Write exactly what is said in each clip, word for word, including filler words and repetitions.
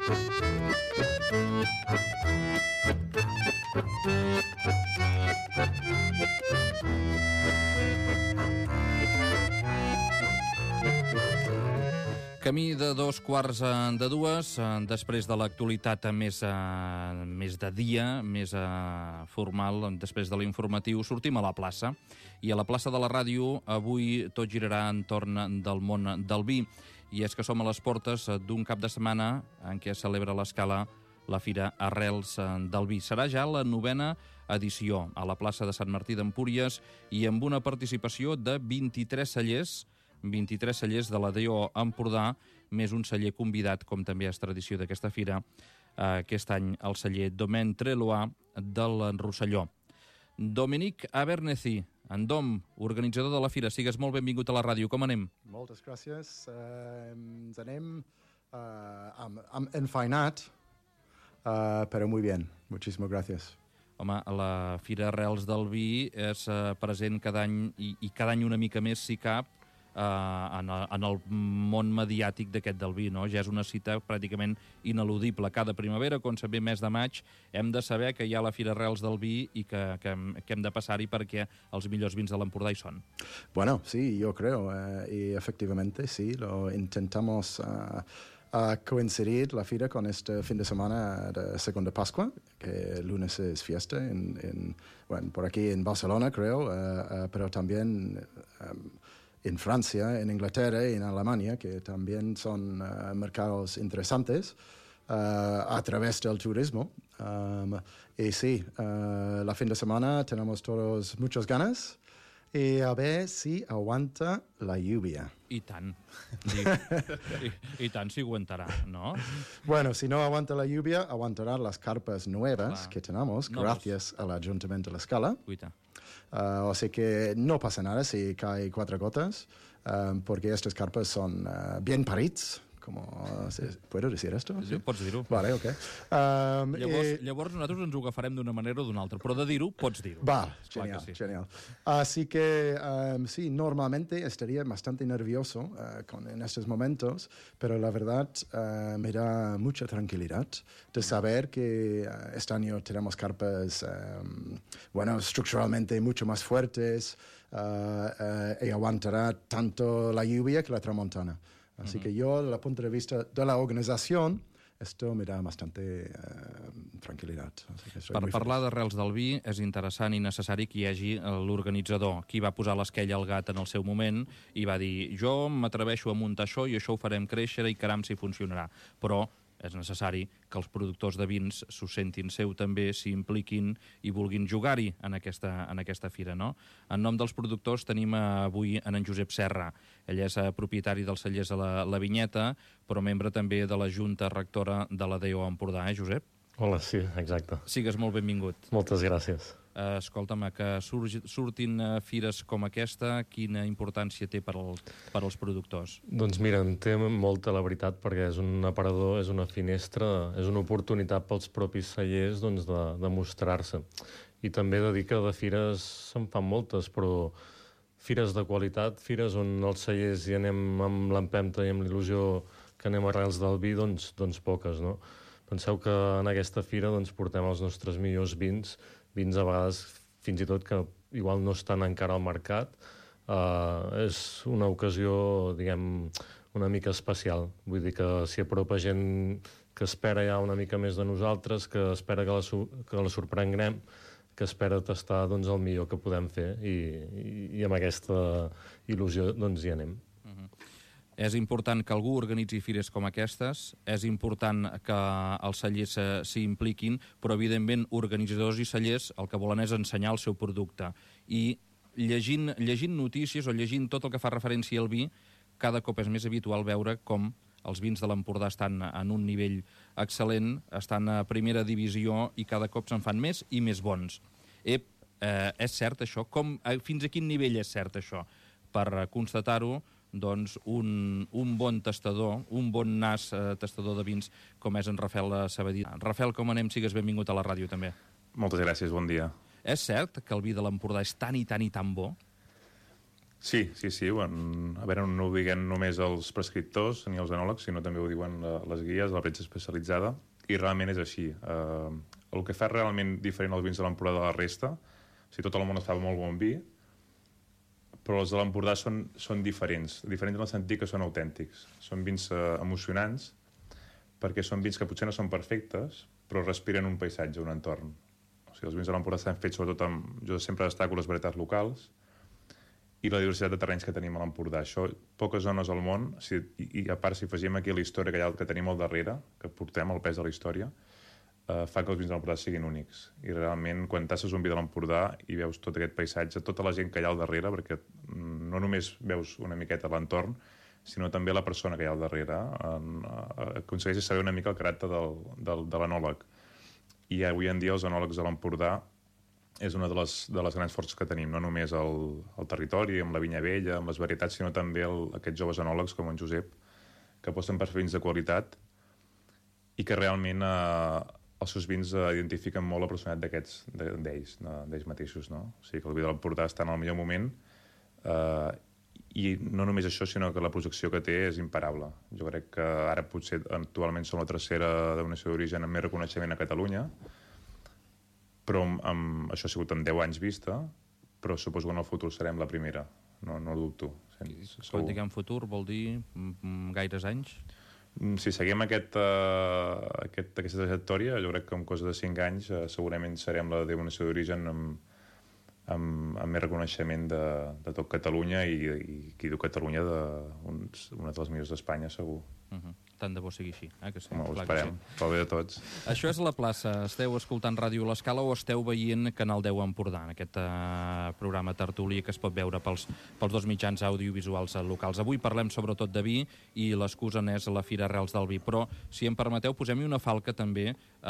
Camí de dos quarts de dues, després de l'actualitat més, eh, més de dia, més eh, formal, després de l'informatiu, sortim a la plaça. I a la plaça de la ràdio avui tot girarà entorn del món del vi. I és que som a les portes d'un cap de setmana en què celebra a l'Escala la Fira Arrels del Vi. Serà ja la novena edició a la plaça de Sant Martí d'Empúries i amb una participació de vint-i-tres cellers, vint-i-tres cellers de la D O Empordà, més un celler convidat, com també és tradició d'aquesta fira, aquest any el celler Domaine Treloar del Rosselló. Dominic Abernethy, en Dom, organitzador de la fira, sigues molt benvingut a la ràdio. Com anem? Moltes gràcies. Uh, ens anem uh, amb, amb enfeinat, uh, però muy bien. Muchísimas gracias. Home, la Fira Arrels del Vi és uh, present cada any i, i cada any una mica més, si cap, Uh, en, el, en el món mediàtic d'aquest del vi, no? Ja és una cita pràcticament ineludible. Cada primavera, quan s'ha ve mes de maig, hem de saber que hi ha la Fira Arrels del Vi i que, que, que hem de passar-hi perquè els millors vins de l'Empordà hi són. Bueno, sí, yo creo, eh, y efectivamente sí, lo intentamos uh, uh, coincidir la fira con este fin de semana de Segunda Pascua, que el lunes es fiesta en, en, bueno, por aquí en Barcelona, creo, uh, uh, pero también Um, en Francia, en Inglaterra y en Alemania, que también son uh, mercados interesantes uh, a través del turismo. Um, y sí, uh, la fin de semana tenemos todos muchas ganas y a ver si aguanta la lluvia. I tant. I, i, i tant si aguantarà, no? Bueno, si no aguanta la lluvia, aguantarán las carpas nuevas Clar. que tenemos, no, gracias pues... al Ayuntamiento de la Escala. Cuita. Uh, o sea que no pasa nada si cae cuatro gotas, um, porque estas carpas son uh, bien parits, como... Uh, ¿Puedo decir esto? Sí, pots dir-ho. Vale, ok. Um, llavors, eh, llavors nosaltres ens ho agafarem d'una manera o d'una altra, però de dir-ho, pots dir-ho. Va, genial, sí. genial. Así que um, sí, normalmente estaría bastante nervioso uh, con, en estos momentos, pero la verdad uh, me da mucha tranquilidad de saber que uh, este año tenemos carpas, um, bueno, estructuralmente mucho más fuertes uh, uh, y aguantará tanto la lluvia que la tramontana. Así uh-huh. que yo, desde el punto de vista de la organización, esto me da bastante uh, tranquil·litat. Per parlar d'Arrels del Vi és interessant i necessari que hi hagi l'organitzador, qui va posar l'esquella al gat en el seu moment i va dir, jo m'atreveixo a muntar això i això ho farem créixer i caram si funcionarà. Però és necessari que els productors de vins s'ho sentin seu també, s'hi impliquin i vulguin jugar-hi en aquesta, en aquesta fira, no? En nom dels productors tenim avui en en Josep Serra. Ell és propietari dels cellers a la, la Vinyeta, però membre també de la Junta Rectora de la D O Empordà, eh, Josep? Hola, sí, exacte. Sigues molt benvingut. Moltes gràcies. Uh, escolta'm, que surgi, surtin uh, fires com aquesta, quina importància té per, el, per als productors? Doncs mira, en té molta, la veritat, perquè és un aparador, és una finestra, és una oportunitat pels propis cellers doncs, de, de mostrar-se. I també de dir que de fires se'n fan moltes, però fires de qualitat, fires on els cellers hi anem amb l'empenta i amb l'il·lusió que anem a Arrels del Vi, doncs, doncs poques, no? Penseu que en aquesta fira doncs, portem els nostres millors vins, vins a vegades fins i tot que igual no estan encara al mercat. Uh, és una ocasió, diguem, una mica especial. Vull dir que s'hi apropa gent que espera ja una mica més de nosaltres, que espera que la, que la sorprenguem, que espera tastar doncs, el millor que podem fer i, i, i amb aquesta il·lusió doncs, hi anem. Uh-huh. És important que algú organitzi fires com aquestes, és important que els cellers s'hi impliquin, però evidentment organitzadors i cellers el que volen és ensenyar el seu producte. I llegint, llegint notícies o llegint tot el que fa referència al vi, cada cop és més habitual veure com els vins de l'Empordà estan en un nivell excel·lent, estan a primera divisió i cada cop se'n fan més i més bons. Ep, eh, és cert això? Com, fins a quin nivell és cert això? Per constatar-ho, doncs un, un bon tastador, un bon nas eh, tastador de vins com és en Rafael Sabadell. Rafael, com anem? Sigues benvingut a la ràdio també. Moltes gràcies, bon dia. És cert que el vi de l'Empordà és tan i tan i tan bo? Sí, sí, sí. Bueno, a veure, no ho diguen només els prescriptors ni els enòlegs, sinó també ho diuen les guies, la premsa especialitzada, i realment és així. Eh, el que fa realment diferent els vins de l'Empordà de la resta, o sigui, tot el món estava molt bon vi, però els de l'Empordà són, són diferents, diferents en el sentit que són autèntics. Són vins eh, emocionants, perquè són vins que potser no són perfectes, però respiren un paisatge, un entorn. O sigui, els vins de l'Empordà estan fets sobretot amb... Jo sempre destaco les varietats locals, i la diversitat de terrenys que tenim a l'Empordà. Això, poques zones al món, si, i, i a part si afegim aquí la història que, ha, que tenim al darrere, que portem el pes de la història, eh, fa que els vins de l'Empordà siguin únics. I realment, quan tasses un vi de l'Empordà i veus tot aquest paisatge, tota la gent que hi ha al darrere, perquè no només veus una miqueta l'entorn, sinó també la persona que hi ha al darrere, eh, aconsegueixes saber una mica el caràcter del, del, de l'enòleg. I avui en dia els enòlegs de l'Empordà és una de les, de les grans forces que tenim, no només el, el territori, amb la vinya vella, amb les varietats, sinó també el, aquests joves enòlegs com en Josep, que aposten per fer vins de qualitat i que realment eh, els seus vins eh, identifiquen molt la personalitat d'aquests, d'ells, d'ells mateixos. No? O sigui que el vi de l'Empordà està en el millor moment eh, i no només això, sinó que la projecció que té és imparable. Jo crec que ara potser actualment som la tercera denominació d'origen amb més reconeixement a Catalunya, però amb, amb, això ha sigut en deu anys vista, però suposo que en el futur serem la primera, no, no ho dubto. Quan diguem futur vol dir gaires anys? Si seguim aquest, uh, aquest, aquesta trajectòria, jo crec que en cosa de cinc anys uh, segurament serem la denominació d'origen amb, amb, amb més reconeixement de, de tot Catalunya i, i qui diu Catalunya de uns, una de les millors d'Espanya, segur. Uh -huh. Tant de bo sigui així. Eh, que sí. Home, ho Clar esperem, sí. pel bé de tots. Això és La Plaça. Esteu escoltant Ràdio L'Escala o esteu veient Canal deu Empordà, en aquest uh, programa tertuli que es pot veure pels, pels dos mitjans audiovisuals locals. Avui parlem sobretot de vi i l'excusa n'és la Fira Arrels del Vi, però, si em permeteu, posem-hi una falca també uh,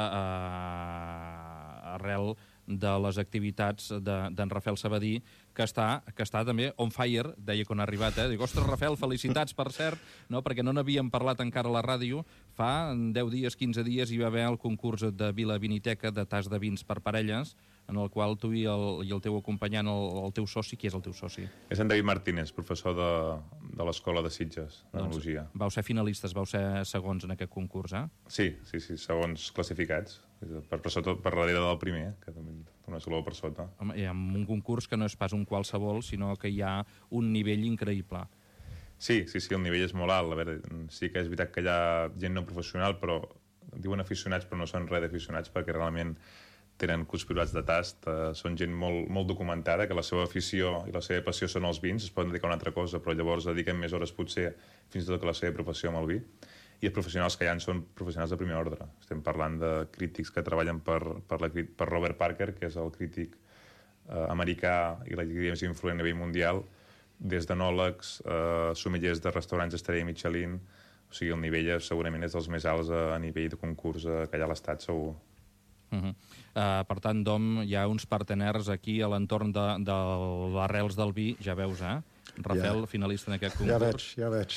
uh, arrel de les activitats d'en de, Rafael Sabadí, que està, que està també on fire, deia quan ha arribat, eh? Dic, ostres, Rafael, felicitats, per cert, no? Perquè no n'havíem parlat encara a la ràdio. Fa deu dies, quinze dies, hi va haver el concurs de Vila Viniteca de tas de vins per parelles, en el qual tu i el, i el teu acompanyant, el, el teu soci, qui és el teu soci? És en David Martínez, professor de, de l'Escola de Sitges, d'Enologia. Doncs vau ser finalistes, vau ser segons en aquest concurs, eh? Sí, sí, sí, segons classificats. Per, per, sota, per darrere del primer, que també una sola per sota. Home, hi ha un concurs que no és pas un qualsevol, sinó que hi ha un nivell increïble. Sí, sí, sí, el nivell és molt alt. A veure, sí que és veritat que hi ha gent no professional, però diuen aficionats, però no són res d'aficionats, perquè realment tenen culs privats de tast, eh, són gent molt, molt documentada, que la seva afició i la seva passió són els vins, es poden dedicar a una altra cosa, però llavors dediquen més hores potser fins i tot que la seva professió amb el vi. I els professionals que hi ha són professionals de primer ordre. Estem parlant de crítics que treballen per, per, la, per Robert Parker, que és el crític eh, americà i la més influent a nivell mundial, des d'enòlegs, eh, sommeliers de restaurants estrella Michelin. O sigui, el nivell segurament és dels més alts a, a nivell de concurs eh, que hi ha a l'Estat, segur. Uh -huh. uh, per tant, Dom, hi ha uns parteners aquí a l'entorn de, de l'Arrels del Vi, ja veus, eh? Rafael, ja. Finalista en aquest concurs. Ja veig, ja veig.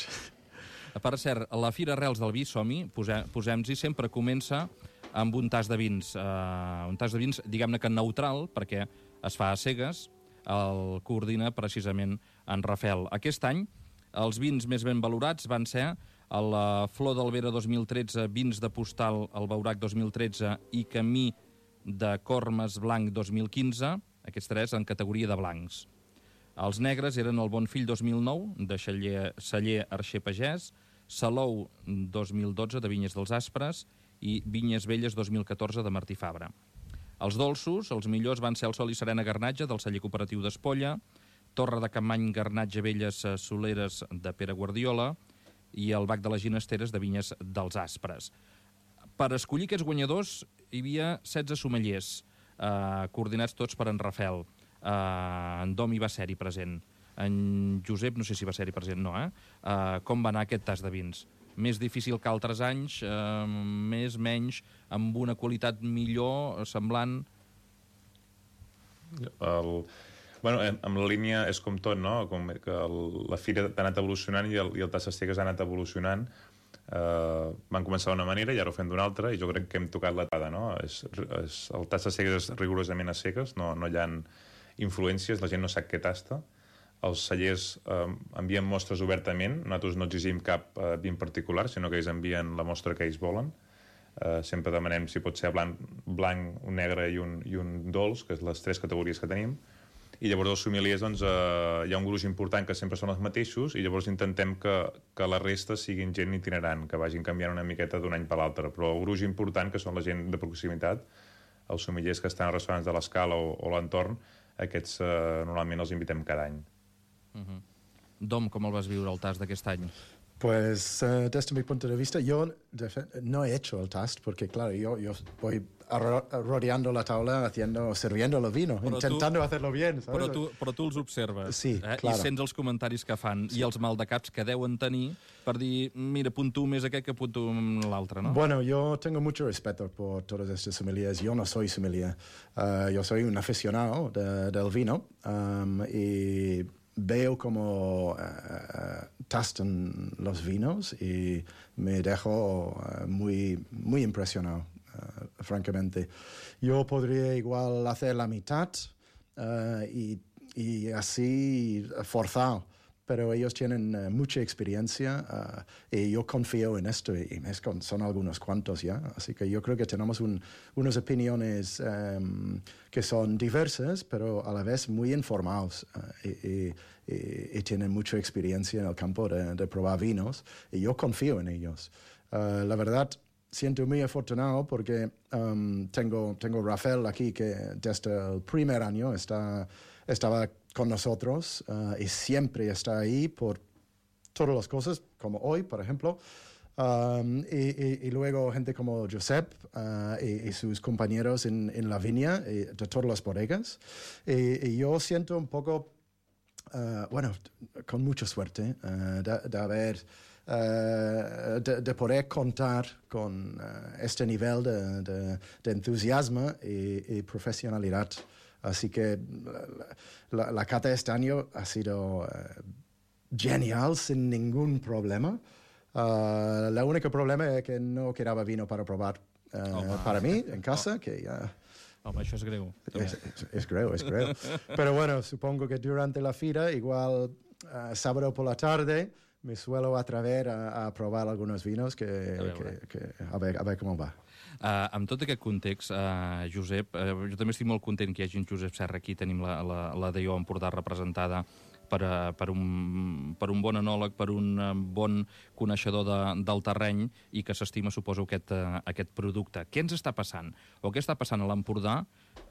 Per cert, la Fira Arrels del Vi, som-hi, posem-hi, sempre comença amb un tas de vins. Uh, un tas de vins, diguem-ne que neutral, perquè es fa a cegues, el coordina precisament en Rafael. Aquest any, els vins més ben valorats van ser la Flor d'Albera dos mil tretze, Vins de Postal, el Baurac dos mil tretze i Camí de Cormes Blanc dos mil quinze, aquests tres en categoria de blancs. Els negres eren el Bonfill dos mil nou, de Celler, Celler Arxer Pagès, Salou dos mil dotze, de Vinyes dels Aspres, i Vinyes Velles dos mil catorze, de Martí Fabra. Els dolços, els millors van ser el Sol i Serena Garnatge, del celler cooperatiu d'Espolla, Torre de Capmany Garnatge Velles Soleres, de Pere Guardiola, i el Bac de les Ginesteres, de Vinyes dels Aspres. Per escollir aquests guanyadors hi havia setze sommeliers, eh, coordinats tots per en Rafael. Uh, en Dom hi va ser-hi present. En Josep no sé si va ser-hi present, no, eh? Uh, com va anar aquest tas de vins? Més difícil que altres anys, uh, més, menys, amb una qualitat millor, semblant? El... Bueno, amb la línia és com tot, no? Com que el, la fira ha anat evolucionant i el, i el tas de cegues ha anat evolucionant. Uh, van començar d'una manera i ara ho fem d'una altra, i jo crec que hem tocat la tada, no? És, és, el tas de cegues és rigorosament a cegues, no, no hi ha influències, la gent no sap què tasta, els cellers eh, envien mostres obertament, nosaltres no exigim cap eh, vi en particular, sinó que ells envien la mostra que ells volen. Eh, sempre demanem si pot ser blanc, blanc un negre i un, i un dolç, que és les tres categories que tenim, i llavors els sommeliers doncs, eh, hi ha un gruix important que sempre són els mateixos, i llavors intentem que, que la resta siguin gent itinerant, que vagin canviant una miqueta d'un any per l'altre, però el gruix important, que són la gent de proximitat, els sommeliers que estan a restaurants de l'Escala o, o l'entorn, aquests eh, normalment els invitem cada any. Uh-huh. Dom, com el vas viure el tast d'aquest any? Pues uh, desde mi punto de vista, yo de fe, no he hecho el tast porque, claro, yo, yo voy arro rodeando la taula, haciendo, sirviendo el vino, però intentando tu, hacerlo bien, ¿sabes? Però tu, però tu els observes, sí, eh? claro. I sents els comentaris que fan sí. I els maldecaps que deuen tenir per dir, mira, puntuo més aquest que puntuo l'altre, ¿no? Bueno, yo tengo mucho respeto por todos estos sommeliers. Yo no soy sommelier, uh, yo soy un aficionado de, del vino um, y veo cómo uh, tastan los vinos y me dejo uh, muy, muy impresionado, uh, francamente. Yo podría igual hacer la mitad uh, y, y así forzado, pero ellos tienen uh, mucha experiencia uh, y yo confío en esto y es con, son algunos cuantos ya, así que yo creo que tenemos un, unas opiniones um, que son diversas, pero a la vez muy informados uh, y, y, y, y tienen mucha experiencia en el campo de, de probar vinos y yo confío en ellos. Uh, la verdad, siento muy afortunado porque um, tengo, tengo Rafael aquí que desde el primer año está, estaba con nosotros uh, y siempre está ahí por todas las cosas, como hoy, por ejemplo. Um, y, y, y luego gente como Josep uh, y, y sus compañeros en, en la viña y de todas las bodegas. Y, y yo siento un poco, uh, bueno, con mucha suerte uh, de, de haber... Uh, de, de poder contar con uh, este nivel de, de, de entusiasmo y, y profesionalidad. Así que la, la, la cata este año ha sido uh, genial, sin ningún problema. Uh, el único problema es que no quedaba vino para probar uh, oh, para mí en casa, oh. que ya... Home, això és greu. Es, es, es greu, es greu. Pero bueno, supongo que durante la fira, igual uh, sábado por la tarde, me suelo atrever a, a provar algunos vinos que, que, que a, ver, a ver com va. Uh, amb tot aquest context, uh, Josep, uh, jo també estic molt content que hi hagi en Josep Serra aquí. Tenim la, la, la D I O Empordà representada per, uh, per, un, per un bon enòleg, per un uh, bon coneixedor de, del terreny i que s'estima, suposo, aquest, uh, aquest producte. Què ens està passant? O què està passant a l'Empordà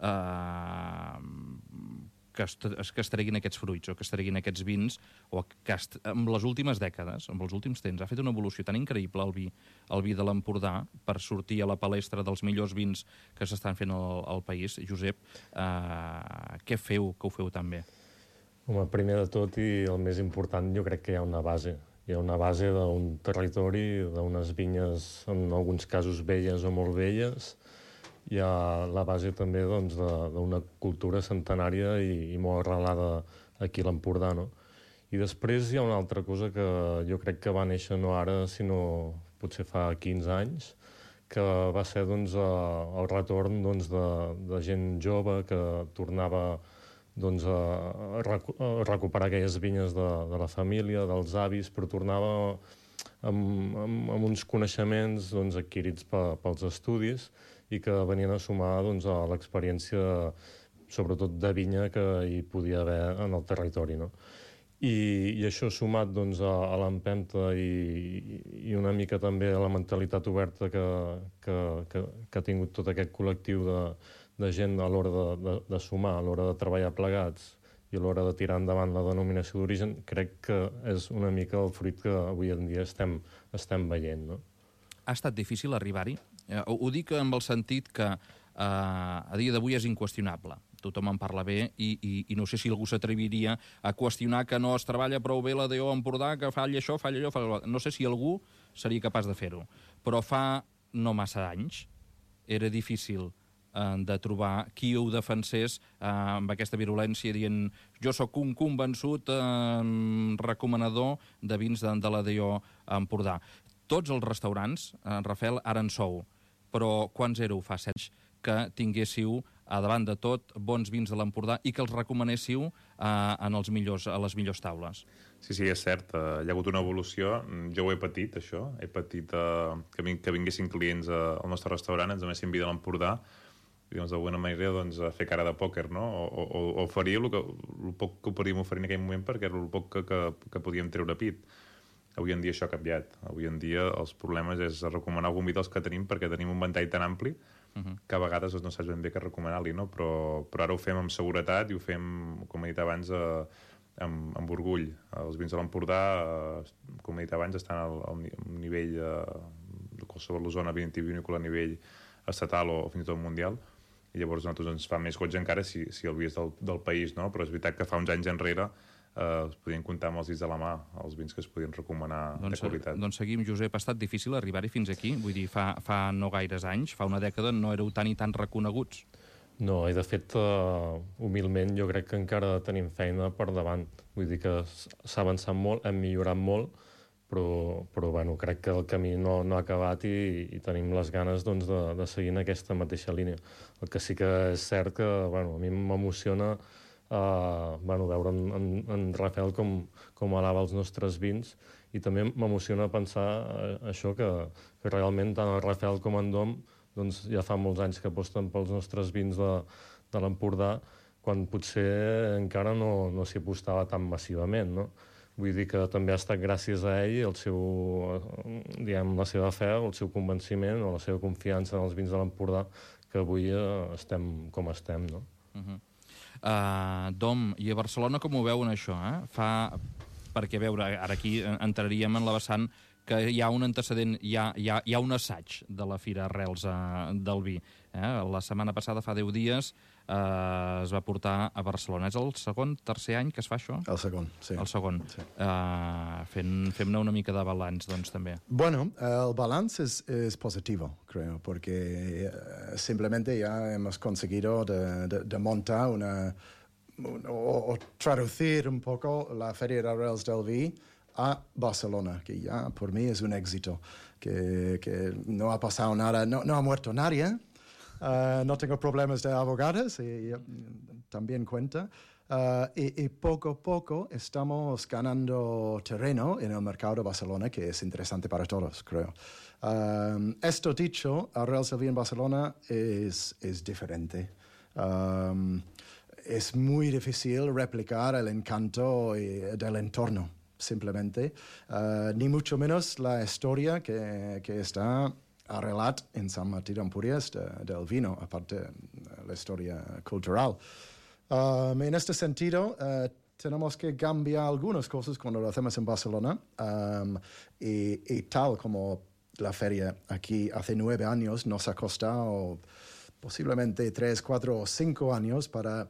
uh, que es, que es treguin aquests fruits o que es treguin aquests vins, o que es, en les últimes dècades, en els últims temps, ha fet una evolució tan increïble el vi, el vi de l'Empordà per sortir a la palestra dels millors vins que s'estan fent al, al país. Josep, eh, què feu, que ho feu tan bé? Home, primer de tot, i el més important, jo crec que hi ha una base. Hi ha una base d'un territori, d'unes vinyes, en alguns casos velles o molt velles. Hi ha la base també doncs, d'una cultura centenària i, i molt arrelada aquí a l'Empordà, no? I després hi ha una altra cosa que jo crec que va néixer no ara, sinó potser fa quinze anys, que va ser doncs, el retorn doncs, de, de gent jove que tornava doncs, a, a recuperar aquelles vinyes de, de la família, dels avis, però tornava amb, amb, amb uns coneixements doncs, adquirits pe, pels estudis i que venien a sumar doncs, a l'experiència, sobretot de vinya, que hi podia haver en el territori. No? I, i això sumat doncs, a, a l'empenta i, i una mica també a la mentalitat oberta que, que, que, que ha tingut tot aquest col·lectiu de, de gent a l'hora de, de, de sumar, a l'hora de treballar plegats i a l'hora de tirar endavant la denominació d'origen, crec que és una mica el fruit que avui en dia estem, estem veient. No? Ha estat difícil arribar-hi? Eh, ho, ho dic amb el sentit que eh, a dia d'avui és inqüestionable. Tothom en parla bé i, i, i no sé si algú s'atreviria a qüestionar que no es treballa prou bé la D O Empordà, que falla això, falla allò, falla allò. No sé si algú seria capaç de fer-ho. Però fa no massa anys era difícil eh, de trobar qui ho defensés eh, amb aquesta virulència dient jo sóc un convençut eh, recomanador de vins de, de la D O Empordà. Tots els restaurants, eh, Rafael, ara en sou, però quants éreu fa set anys que tinguéssiu a davant de tot, bons vins de l'Empordà i que els recomanéssiu eh, en els millors, a les millors taules. Sí, sí, és cert. Uh, hi ha hagut una evolució. Jo ho he patit, això. He patit uh, que, ving que vinguessin clients uh, al nostre restaurant, ens donessin vi de l'Empordà, i doncs d'alguna manera doncs, fer cara de pòquer, no? O, o, o oferir el, que, el poc que podíem oferir en aquell moment perquè era el poc que, que, que podíem treure pit. Avui en dia això ha canviat. Avui en dia els problemes és recomanar algun vi dels que tenim perquè tenim un ventall tan ampli uh-huh. que a vegades doncs, no saps ben bé què recomanar-li, no? Però, però ara ho fem amb seguretat i ho fem, com he dit abans, eh, amb, amb orgull. Els vins de l'Empordà, eh, com he dit abans, estan al, al nivell eh, de qualsevol zona vitivinícola a nivell estatal o, o fins i tot mundial. I llavors a nosaltres ens fa més goig encara si, si el vi és del, del país, no? Però és veritat que fa uns anys enrere eh, es podien comptar amb els dits de la mà els vins que es podien recomanar doncs, de qualitat. Doncs seguim, Josep. Ha estat difícil arribar-hi fins aquí? Vull dir, fa, fa no gaires anys, fa una dècada, no éreu tan i tan reconeguts. No, i de fet, uh, humilment, jo crec que encara tenim feina per davant. Vull dir que s'ha avançat molt, hem millorat molt, però, però bueno, crec que el camí no, no ha acabat i, i tenim les ganes doncs, de, de seguir en aquesta mateixa línia. El que sí que és cert que bueno, a mi m'emociona uh, bueno, veure en, en, en Rafael com, com alaba els nostres vins i també m'emociona pensar uh, això, que, que realment tant el Rafael com en Dom doncs, ja fa molts anys que aposten pels nostres vins de, de l'Empordà, quan potser encara no, no s'hi apostava tan massivament, no? Vull dir que també ha estat gràcies a ell, el seu, diguem, la seva fe, el seu convenciment o la seva confiança en els vins de l'Empordà que avui eh, estem com estem, no? Uh-huh. uh, Dom, i a Barcelona com ho veuen això? Eh? Fa... Perquè, a veure, ara aquí entraríem en la vessant que hi ha un antecedent, hi ha, hi ha, hi ha un assaig de la Fira Arrels eh, del Vi. Eh? La setmana passada, fa deu dies, eh, es va portar a Barcelona. És el segon, tercer any que es fa això? El segon, sí. El segon. Sí. Uh, fent, fem-ne una mica de balanç, doncs, també. Bueno, el balance es, es positivo, creo, porque uh, simplemente ya hemos conseguido de, de, de montar una... O, o traducir un poco la Feria de Arrels del Vi a Barcelona, que ya por mí es un éxito, que, que no ha pasado nada, no, no ha muerto nadie, uh, no tengo problemas de abogados, y, y también cuenta, uh, y, y poco a poco estamos ganando terreno en el mercado de Barcelona, que es interesante para todos, creo. Um, esto dicho, Arrels del Vi en Barcelona es, es diferente. Um, Es muy difícil replicar el encanto del entorno, simplemente. Uh, ni mucho menos la historia que, que está arreglada en Sant Martí d'Empúries de, del vino, aparte de la historia cultural. Um, en este sentido, uh, tenemos que cambiar algunas cosas cuando lo hacemos en Barcelona. Um, y, y tal como la feria aquí hace nueve años nos ha costado posiblemente tres, cuatro o cinco años para...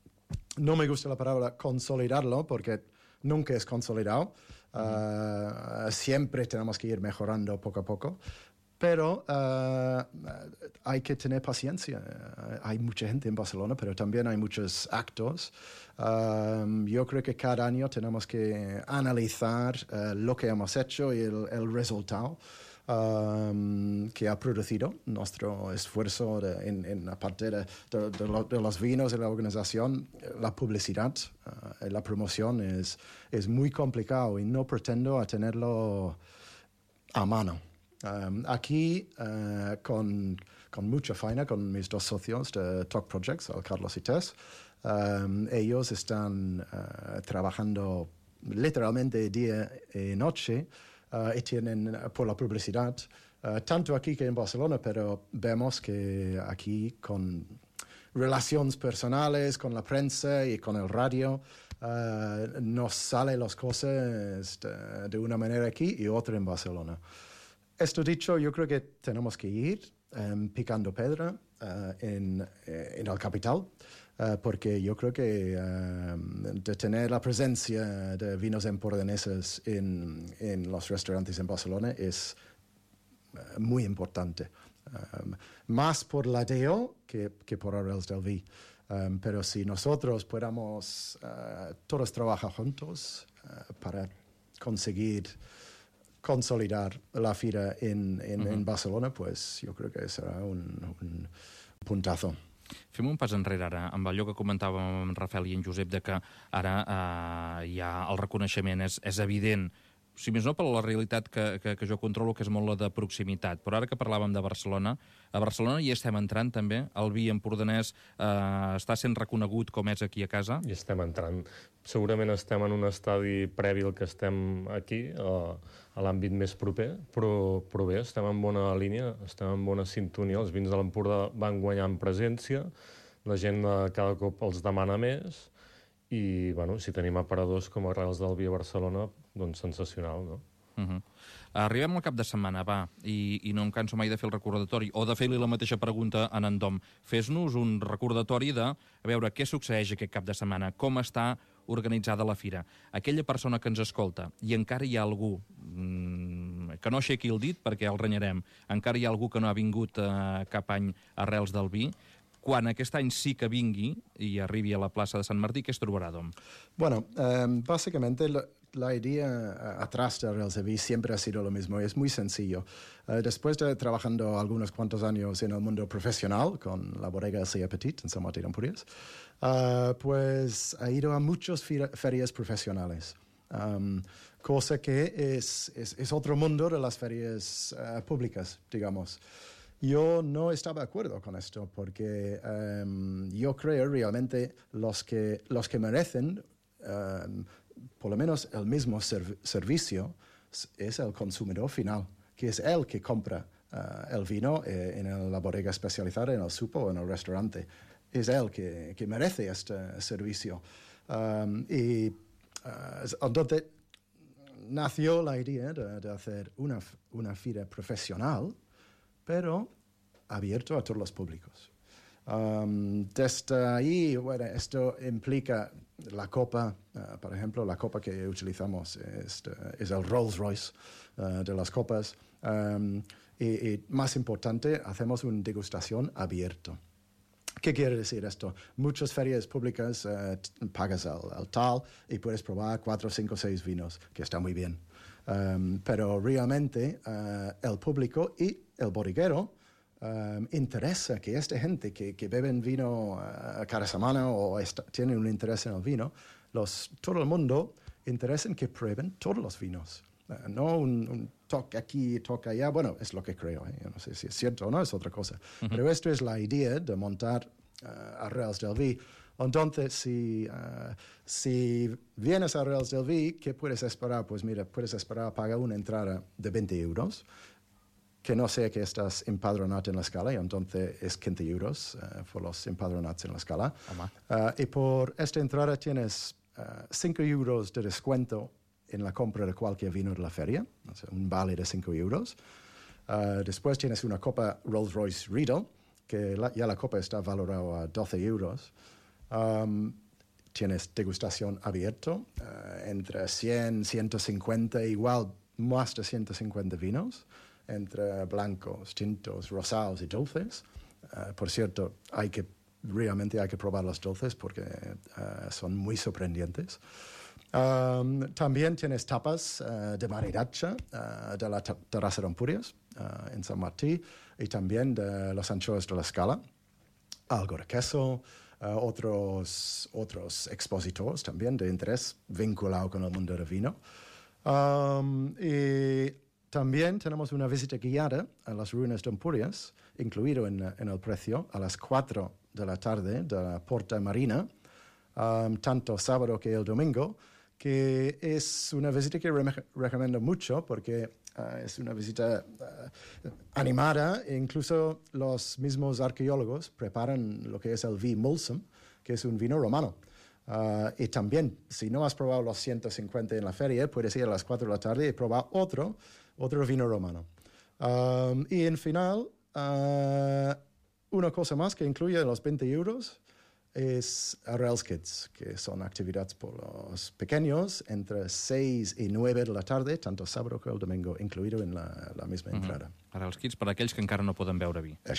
No me gusta la palabra consolidarlo porque nunca es consolidado. Uh, uh, siempre tenemos que ir mejorando poco a poco. Pero uh, hay que tener paciencia. Uh, hay mucha gente en Barcelona, pero también hay muchos actos. Uh, yo creo que cada año tenemos que analizar uh, lo que hemos hecho y el, el resultado Um, que ha producido nuestro esfuerzo de, en, en la parte de, de, de, lo, de los vinos y la organización. La publicidad, uh, la promoción es, es muy complicado y no pretendo a tenerlo a mano. Um, aquí, uh, con, con mucha faena, con mis dos socios de Talk Projects, Carlos y Tess, um, ellos están uh, trabajando literalmente día y noche Uh, y tienen uh, por la publicidad, uh, tanto aquí que en Barcelona, pero vemos que aquí con relaciones personales, con la prensa y con el radio, uh, nos salen las cosas de, de una manera aquí y otra en Barcelona. Esto dicho, yo creo que tenemos que ir um, picando piedra uh, en, en el capital. Uh, porque yo creo que uh, de tener la presencia de vinos empordaneses en, en los restaurantes en Barcelona es uh, muy importante. Um, más por la D E O que, que por Arrels del Vi. Um, pero si nosotros podamos uh, todos trabajar juntos uh, para conseguir consolidar la fira en, en, uh-huh. en Barcelona, pues yo creo que será un, un puntazo. Fem un pas enrere ara, amb allò que comentàvem amb Rafael i en Josep, de que ara eh, ja el reconeixement és, és evident, si més no per la realitat que, que, que jo controlo, que és molt la de proximitat. Però ara que parlàvem de Barcelona, a Barcelona hi estem entrant també, el vi empordanès eh, està sent reconegut com és aquí a casa? Hi estem entrant. Segurament estem en un estadi previ al que estem aquí, a, a l'àmbit més proper, però, però bé, estem en bona línia, estem en bona sintonia, els vins de l'Empordà van guanyar en presència, la gent eh, cada cop els demana més, i bueno, si tenim aparadors com Arrels del Vi a Barcelona, doncs sensacional, no? Uh -huh. Arribem al cap de setmana, va, i, i no em canso mai de fer el recordatori, o de fer-li la mateixa pregunta a en Dom. Fes-nos un recordatori de, a veure, què succeeix aquest cap de setmana, com està organitzada la fira. Aquella persona que ens escolta, i encara hi ha algú mmm, que no aixequi el dit perquè el renyarem, encara hi ha algú que no ha vingut eh, cap any a Arrels del Vi, quan aquest any sí que vingui i arribi a la plaça de Sant Martí, què es trobarà, Dom? Bueno, um, básicamente la, la idea uh, atrás de Arrels del Vi siempre ha sido lo mismo, es muy sencillo. Uh, después de trabajando algunos cuantos años en el mundo profesional con la bodega El Silla Petit en San Martín de Empúries, uh, pues ha ido a muchas ferias profesionales. Um, cosa que es, es, es otro mundo de las ferias uh, públicas, digamos. Yo no estaba de acuerdo con esto porque um, yo creo realmente los que, los que merecen um, por lo menos el mismo serv servicio es el consumidor final, que es el que compra uh, el vino eh, en la bodega especializada, en el supo o en el restaurante. Es él que, que merece este servicio. Um, y uh, entonces nació la idea de, de hacer una, una fira profesional, pero abierto a todos los públicos. Um, desde ahí, bueno, esto implica la copa, uh, por ejemplo, la copa que utilizamos es, es el Rolls Royce uh, de las copas. Um, y, y más importante, hacemos una degustación abierta. ¿Qué quiere decir esto? Muchas ferias públicas uh, pagas el, el tal y puedes probar cuatro, cinco, seis vinos, que está muy bien. Um, pero realmente uh, el público y el bodeguero um, interesa que esta gente que, que beben vino uh, cada semana o está, tienen un interés en el vino, los, todo el mundo interesa en que prueben todos los vinos. Uh, no un, un toque aquí, toque allá. Bueno, es lo que creo. ¿eh? Yo no sé si es cierto o no, es otra cosa. Uh-huh. Pero esto es la idea de montar uh, Arrels del Vi. Entonces, si, uh, si vienes a Arrels del Vi, ¿qué puedes esperar? Pues mira, puedes esperar pagar una entrada de veinte euros, que no sea que estás empadronado en la escala, y entonces es quince euros uh, por los empadronados en la escala. Uh, y por esta entrada tienes uh, cinco euros de descuento en la compra de cualquier vino de la feria, o sea, un vale de cinco euros. Uh, después tienes una copa Rolls Royce Riedel, que la, ya la copa está valorada a doce euros. Um, tienes degustación abierta, uh, entre cien, ciento cincuenta, igual más de ciento cincuenta vinos, entre blancos, tintos, rosados y dulces. Uh, por cierto, hay que, realmente hay que probar los dulces porque uh, son muy sorprendentes. Um, también tienes tapas uh, de maridacha uh, de la terraza de Empúries uh, en San Martín, y también de los anchoas de la Scala, algo de queso, uh, otros, otros expositores también de interés vinculado con el mundo del vino. Um, y también tenemos una visita guiada a las ruinas de Empúries, incluido en, en el precio, a las cuatro de la tarde de la Porta Marina, um, tanto sábado que el domingo, que es una visita que re recomiendo mucho porque uh, es una visita uh, animada, e incluso los mismos arqueólogos preparan lo que es el Vi Mulsum, que es un vino romano. Uh, y también, si no has probado los ciento cincuenta en la feria, puedes ir a las cuatro de la tarde y probar otro, otro vino romano. Um, y en final, uh, una cosa más que incluye los veinte euros, es Arrels Kids, que son actividades por los pequeños entre seis y nueve de la tarde, tanto sábado como el domingo, incluido en la, la misma entrada. Uh-huh. Arrels Kids per a aquells que encara no poden beure vi. Això.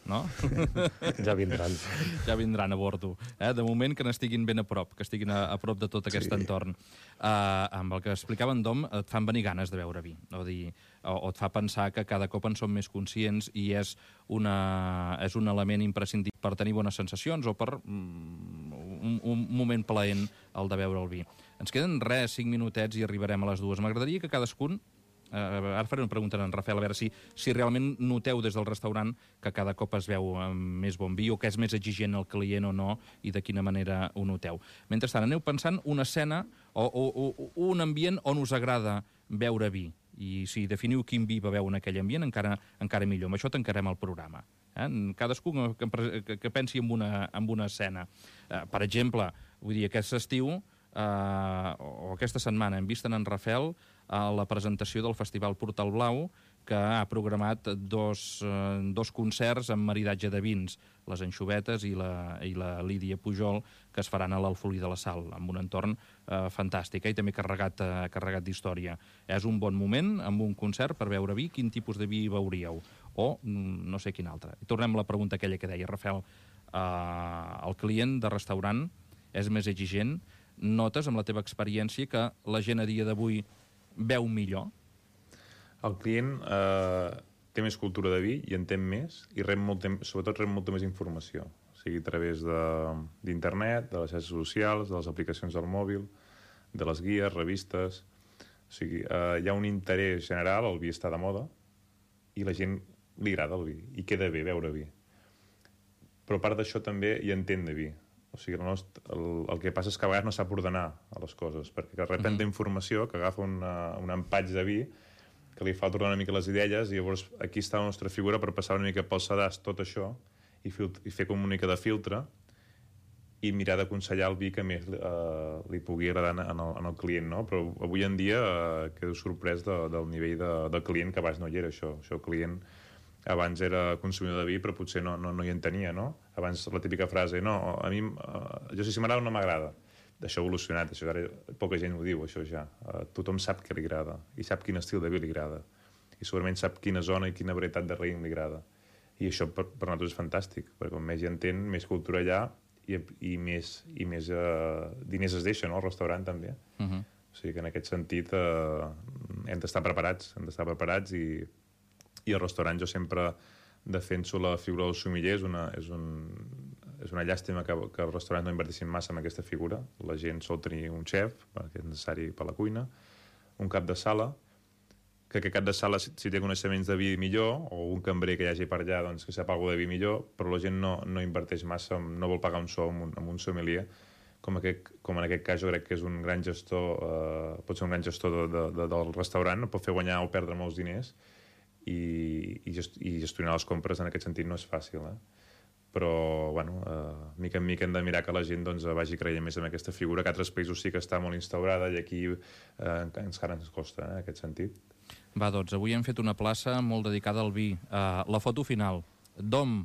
no? Ja vindran. Ja vindran a bordo. Eh? De moment que n'estiguin ben a prop, que estiguin a, a prop de tot aquest sí. entorn. Uh, amb el que explicava en Dom, et fan venir ganes de beure vi. O, dir, o, o et fa pensar que cada cop en som més conscients i és, una, és un element imprescindible per tenir bones sensacions o per mm, un, un moment plaent el de beure el vi. Ens queden res, cinc minutets i arribarem a les dues. M'agradaria que cadascun Uh, ara faré una pregunta a en Rafael, a veure si, si realment noteu des del restaurant que cada cop es veu amb més bon vi o que és més exigent el client o no i de quina manera ho noteu. Mentrestant, aneu pensant una escena o, o, o un ambient on us agrada beure vi i si definiu quin vi beveu en aquell ambient encara, encara millor. Amb això tancarem el programa. Eh? Cadascú que, que, que pensi en una, en una escena. Uh, per exemple, vull dir, aquest estiu uh, o aquesta setmana hem vist en en Rafael a la presentació del Festival Portal Blau, que ha programat dos, eh, dos concerts amb maridatge de vins, les Anxovetes i la, i la Lídia Pujol, que es faran a l'Alfolí de la Sal, amb un entorn eh, fantàstic eh, i també carregat, eh, carregat d'història. És un bon moment, amb un concert per beure vi. Quin tipus de vi veuríeu? O no sé quin altre. I tornem a la pregunta aquella que deia, Rafael, eh, el client de restaurant és més exigent. Notes, amb la teva experiència, que la gent a dia d'avui veu millor? El client eh, té més cultura de vi i entén més i rep molt, sobretot rep molta més informació, o sigui, a través d'internet, de, de les xarxes socials, de les aplicacions del mòbil, de les guies, revistes. O sigui, eh, hi ha un interès general, el vi està de moda i la gent li agrada el vi i queda bé beure vi. Però a part d'això també hi entén de vi. O sigui, el, nostre, el, el que passa és que a vegades no sap ordenar a les coses, perquè rep tanta informació que agafa una, un empatx de vi que li falta ordenar una mica les idees i llavors aquí està la nostra figura per passar una mica pel sedàs tot això i, i fer com una mica de filtre i mirar d'aconsellar el vi que més eh, li pugui agradar en el, en el client, no? Però avui en dia eh, quedo sorprès de, del nivell de, del client, que abans no hi era això. Això el client abans era consumidor de vi, però potser no, no, no hi entenia, no? Abans la típica frase, no, a mi, uh, jo sé si m'agrada o no m'agrada. Això ha evolucionat, això ara poca gent ho diu, això ja. Uh, tothom sap què li agrada, i sap quin estil de vi li agrada, i segurament sap quina zona i quina varietat de raïm li agrada. I això per, per nosaltres és fantàstic, perquè com més gent entén, més cultura hi ha, i, i més, i més uh, diners es deixen, no?, al restaurant també. Uh -huh. O sigui que en aquest sentit uh, hem d'estar preparats, hem d'estar preparats i I al restaurant jo sempre defenso la figura del sommelier. És una, és un, és una llàstima que, que els restaurants no invertissin massa en aquesta figura. La gent sol tenir un xef, que és necessari per la cuina, un cap de sala, que aquest cap de sala, si, si té coneixements de vi millor, o un cambrer que hi hagi per allà doncs, que sap alguna de vi millor, però la gent no, no inverteix massa, no vol pagar un sou amb un, amb un sommelier, com, aquest, com en aquest cas jo crec que és un gran gestor, eh, pot ser un gran gestor de, de, de, del restaurant, pot fer guanyar o perdre molts diners, i, i, gest, i gestionar les compres en aquest sentit no és fàcil, eh? Però, bueno, eh, mica en mica hem de mirar que la gent doncs, vagi creient més en aquesta figura, que a altres països sí que està molt instaurada i aquí eh, encara ens costa, eh, en aquest sentit. Va, doncs, avui hem fet una plaça molt dedicada al vi. Uh, la foto final. Dom,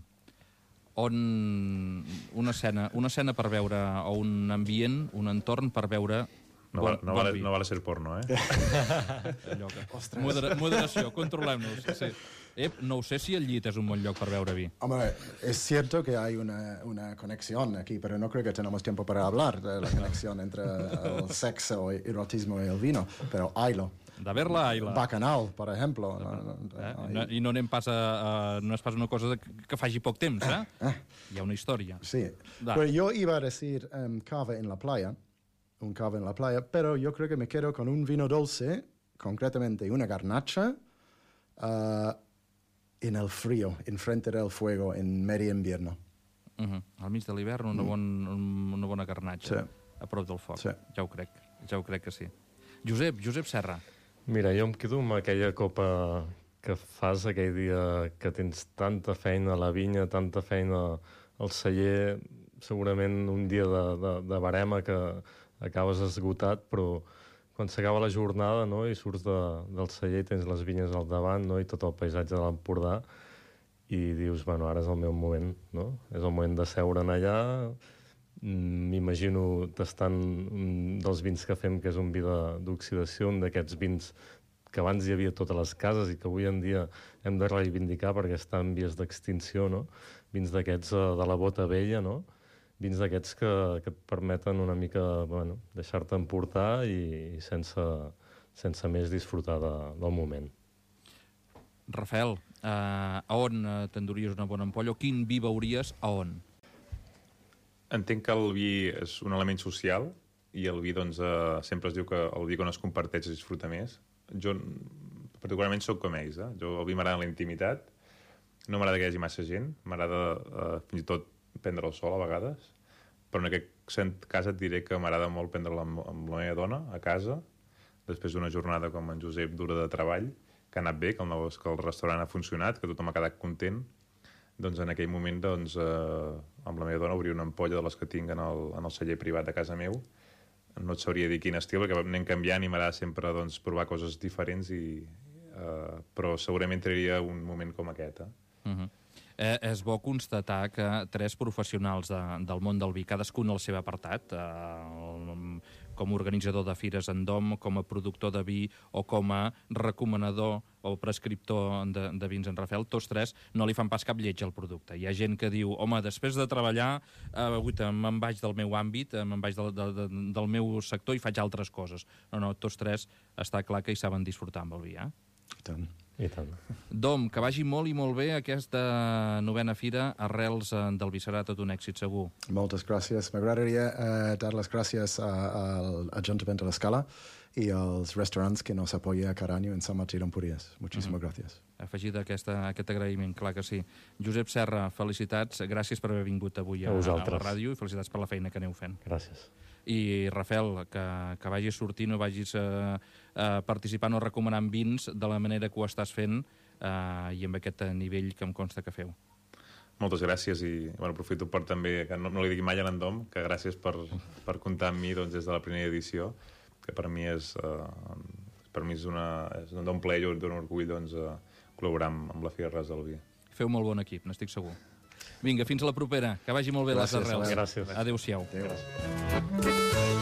on una escena, una escena per veure, o un ambient, un entorn per veure... No, bon, no, bon vale, no vale ser porno, eh? Allò que... Modera, moderació, controlem-nos. Sí. Ep, no ho sé si el llit és un bon lloc per beure vi. Hombre, es cierto que hay una, una conexión aquí, pero no creo que tenemos tiempo para hablar de la conexión entre el sexo, el erotismo y el vino, pero haylo. De verla, hayla. Bacanal, per exemple. Eh? No, I no anem pas a, a, no és pas una cosa que, que faci poc temps, eh? eh? Hi ha una història. Sí, da. Pero yo iba a decir um, cava en la playa, un cava en la playa, pero yo creo que me quedo con un vino dulce, concretamente una garnacha, uh, en el frío, enfrente del fuego, en medio invierno. Uh -huh. Al mig de l'hivern, una, mm. bon, una bona garnatxa, sí. A prop del foc. Sí. Ja ho crec, ja ho crec que sí. Josep, Josep Serra. Mira, jo em quedo amb aquella copa que fas aquell dia que tens tanta feina a la vinya, tanta feina al celler, segurament un dia de, de, de barema que acabes esgotat, però quan s'acaba la jornada, no?, i surts de, del celler i tens les vinyes al davant, no?, i tot el paisatge de l'Empordà, i dius, bueno, ara és el meu moment, no? És el moment de seure'n allà. M'imagino tastant un dels vins que fem, que és un vi d'oxidació, un d'aquests vins que abans hi havia totes les cases i que avui en dia hem de reivindicar perquè està en vies d'extinció, no? Vins d'aquests uh, de la bota vella, no? Vins d'aquests que, que et permeten una mica, bueno, deixar-te emportar i, i sense, sense més disfrutar de, del moment. Rafael, eh, a on t'enduries una bona ampolla o quin vi veuries a on? Entenc que el vi és un element social i el vi, doncs, eh, sempre es diu que el vi quan es comparteix es disfruta més. Jo, particularment, sóc com ells. Eh? Jo, el vi m'agrada la intimitat, no m'agrada que hi hagi massa gent, m'agrada eh, fins i tot prendre el sol a vegades, però en aquest cas et diré que m'agrada molt prendre-la amb, amb la meva dona a casa, després d'una jornada com en Josep dura de treball, que ha anat bé, que el, que el restaurant ha funcionat, que tothom ha quedat content, doncs en aquell moment, doncs, eh, amb la meva dona obrir una ampolla de les que tinc en el, en el celler privat de casa meu. No et sabria dir quin estil, perquè anem canviant i m'agrada sempre, doncs, provar coses diferents, i, eh, però segurament triaria un moment com aquest. Eh? Uh-huh. Eh, és bo constatar que tres professionals de, del món del vi, cadascun al seu apartat, eh, com a organitzador de fires en Dom, com a productor de vi o com a recomanador o prescriptor de, de vins en Rafael, tots tres no li fan pas cap lleig al producte. Hi ha gent que diu, home, després de treballar, eh, me'n vaig del meu àmbit, eh, me'n vaig del, de, del meu sector i faig altres coses. No, no, tots tres està clar que hi saben disfrutar amb el vi, eh? I tant. I tant. Dom, que vagi molt i molt bé aquesta novena fira Arrels del Vi. Serà tot un èxit, segur. Moltes gràcies. M'agradaria eh, dar les gràcies a, al Ajuntament de l'Escala i als restaurants que nos apoya cada any en Sant Martí d'Empúries. Moltíssimes uh-huh. gràcies. Afegit aquesta, aquest agraïment, clar que sí. Josep Serra, felicitats. Gràcies per haver vingut avui a, a, a la ràdio i felicitats per la feina que aneu fent. Gràcies. I, Rafael, que, que vagis sortint o vagis eh, eh, participant o recomanant vins de la manera que ho estàs fent eh, i amb aquest nivell que em consta que feu. Moltes gràcies i bueno, aprofito per també, que no, no li digui mai a l'Endom, que gràcies per, per comptar amb mi doncs, des de la primera edició, que per mi és, eh, per mi és, una, és un plaer i un orgull doncs, eh, col·laborar amb, amb la Fira Arrels del Vi. Feu molt bon equip, n'estic segur. Vinga, fins a la propera. Que vagi molt bé gràcies, les Arrels. Gràcies. Adéu-siau. Adéu. Gràcies.